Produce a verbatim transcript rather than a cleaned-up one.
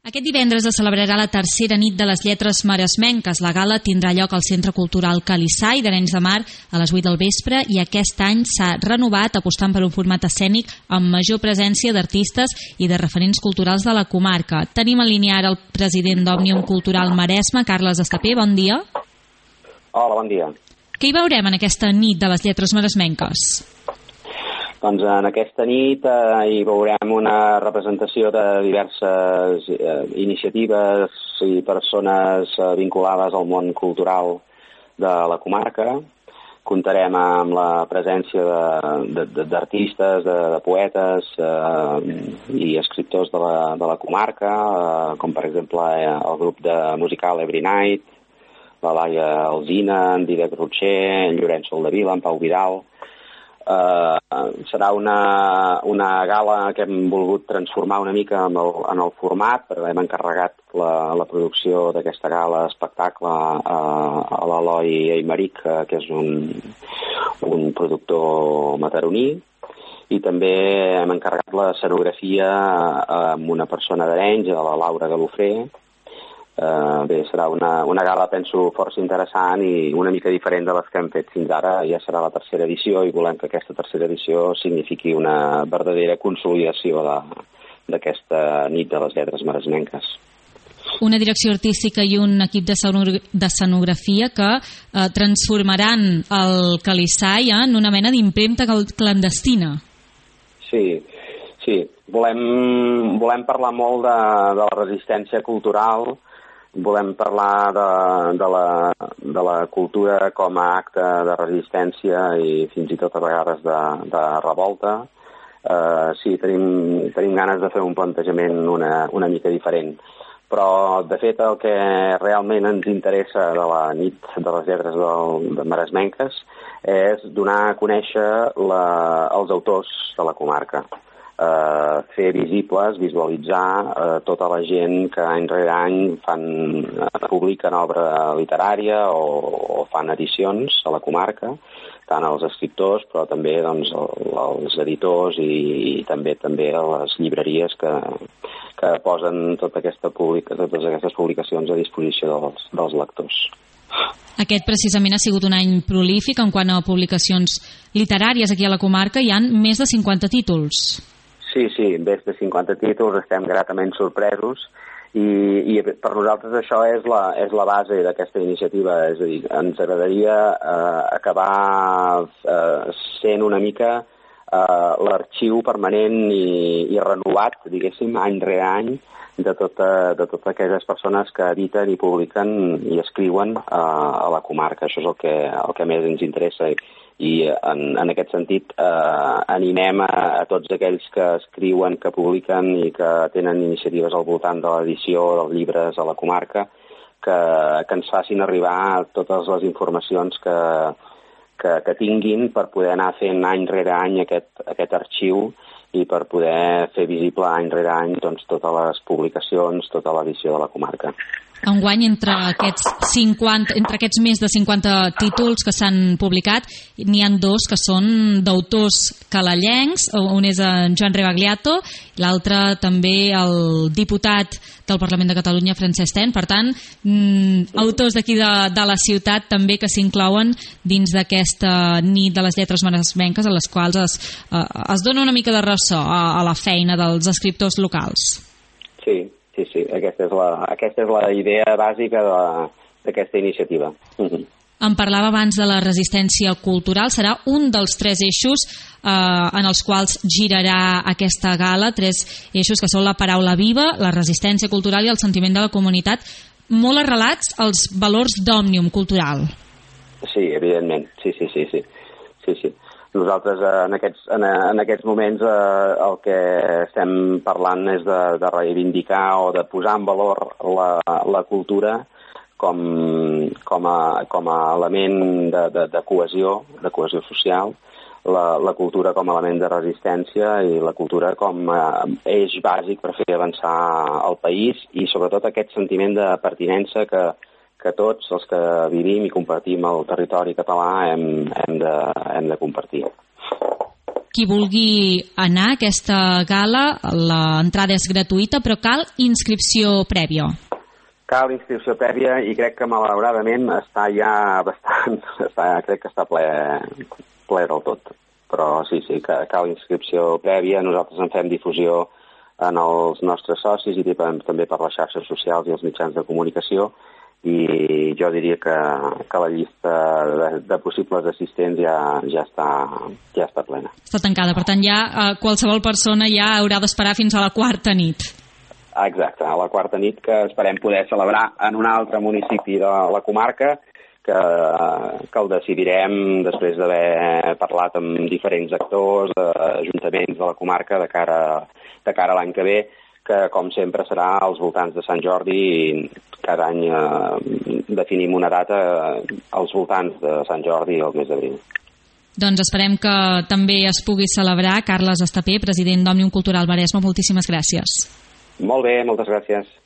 Aquest divendres es celebrarà la tercera nit de les lletres maresmenques. La gala tindrà lloc al Centre Cultural Calissai d'Arenys de Mar a les vuit del vespre i aquest any s'ha renovat apostant per un format escènic amb major presència d'artistes i de referents culturals de la comarca. Tenim en línia ara el president d'Òmnium Cultural Maresme, Carles Estapé. Bon dia. Hola, bon dia. Què hi veurem en aquesta nit de les lletres maresmenques? Doncs en aquesta nit eh, hi veurem una representació de diverses eh, iniciatives i persones eh, vinculades al món cultural de la comarca. Comptarem amb la presència d'artistes, de, de, de, de poetes eh, i escriptors de la, de la comarca, eh, com per exemple eh, el grup de musical Every Night, la Laia Alzina, en Dídac Rocher, en Llorenç Soldevila, en Pau Vidal. Uh, serà una, una gala que hem volgut transformar una mica en el, en el format, però hem encarregat la, la producció d'aquesta gala espectacle uh, a l'Eloi Aymeric, uh, que és un, un productor mataroní, i també hem encarregat l'escenografia uh, amb una persona d'Arenys, la Laura Galofré. Uh, bé, serà una, una gala, penso, força interessant i una mica diferent de les que hem fet fins ara. Ja serà la tercera edició i volem que aquesta tercera edició signifiqui una verdadera consolidació d'aquesta nit de les lletres maresmenques. Una direcció artística i un equip d'escenografia que eh, transformaran el Calissai en una mena d'impremta clandestina. Sí, sí. Volem, volem parlar molt de, de la resistència cultural. Volem parlar de, de, la, de la cultura com a acte de resistència i fins i tot a vegades de, de revolta. Uh, sí, tenim, tenim ganes de fer un plantejament una, una mica diferent. Però, de fet, el que realment ens interessa de la nit de les lletres del, de Maresmenques és donar a conèixer la, els autors de la comarca. Uh, fer visibles, visualitzar uh, tota la gent que any rere any fan, uh, publiquen obra literària o, o fan edicions a la comarca, tant els escriptors però també doncs, el, els editors i, i també també les llibreries que, que posen tota aquesta publica, totes aquestes publicacions a disposició dels, dels lectors. Aquest precisament ha sigut un any prolífic en quant a publicacions literàries aquí a la comarca. Hi ha més de cinquanta títols. Sí, sí, més de cinquanta títols, estem gratament sorpresos i, i per nosaltres això és la, és la base d'aquesta iniciativa, és a dir, ens agradaria eh, acabar eh, sent una mica eh, l'arxiu permanent i, i renovat, diguéssim, any rere any, de, tota, de totes aquelles persones que editen i publiquen i escriuen eh, a la comarca. Això és el que, el que més ens interessa. I en, en aquest sentit eh, animem a, a tots aquells que escriuen, que publiquen i que tenen iniciatives al voltant de l'edició dels llibres a la comarca que, que ens facin arribar totes les informacions que, que, que tinguin per poder anar fent any rere any aquest, aquest arxiu i per poder fer visible any rere any doncs, totes les publicacions, tota l'edició de la comarca. Enguany, entre aquests, cinquanta, entre aquests més de cinquanta títols que s'han publicat, n'hi ha dos que són d'autors calellencs, un és en Joan Rebagliato, l'altre també el diputat del Parlament de Catalunya, Francesc Ten. Per tant, mm, autors d'aquí de, de la ciutat també que s'inclouen dins d'aquesta nit de les lletres maresmenques a les quals es, eh, es dona una mica de ressò a, a la feina dels escriptors locals. Sí. Sí, sí, aquesta és la, aquesta és la idea bàsica d'aquesta iniciativa. Uh-huh. Em parlava abans de la resistència cultural. Serà un dels tres eixos eh, en els quals girarà aquesta gala, tres eixos que són la paraula viva, la resistència cultural i el sentiment de la comunitat, molt arrelats als valors d'Òmnium Cultural. Sí, evidentment, sí, sí, sí, sí, sí, sí. Nosaltres eh, en, aquests, en, en aquests moments eh, el que estem parlant és de, de reivindicar o de posar en valor la, la cultura com, com, a, com a element de, de, de cohesió, de cohesió social, la, la cultura com a element de resistència i la cultura com a eix bàsic per fer avançar el país i sobretot aquest sentiment de pertinença que que tots els que vivim i compartim el territori català hem, hem, de, hem de compartir. qui vulgui anar a aquesta gala, l'entrada és gratuïta, però cal inscripció prèvia. Cal inscripció prèvia i crec que malauradament està ja bastant, està, crec que està ple, ple del tot. Però sí, sí, que cal inscripció prèvia. Nosaltres en fem difusió en els nostres socis i també per les xarxes socials i els mitjans de comunicació, i jo diria que, que la llista de, de possibles assistents ja, ja, està, ja està plena. Està tancada, per tant ja eh, qualsevol persona ja haurà d'esperar fins a la quarta nit. Exacte, a la quarta nit, que esperem poder celebrar en un altre municipi de la comarca, que, que el decidirem després d'haver parlat amb diferents actors, ajuntaments de la comarca de cara, de cara a l'any que ve, que com sempre serà als voltants de Sant Jordi, i cada any eh, definim una data als voltants de Sant Jordi el mes d'abril. Doncs esperem que també es pugui celebrar. Carles Estapé, president d'Òmnium Cultural Maresme, moltíssimes gràcies. Molt bé, moltes gràcies.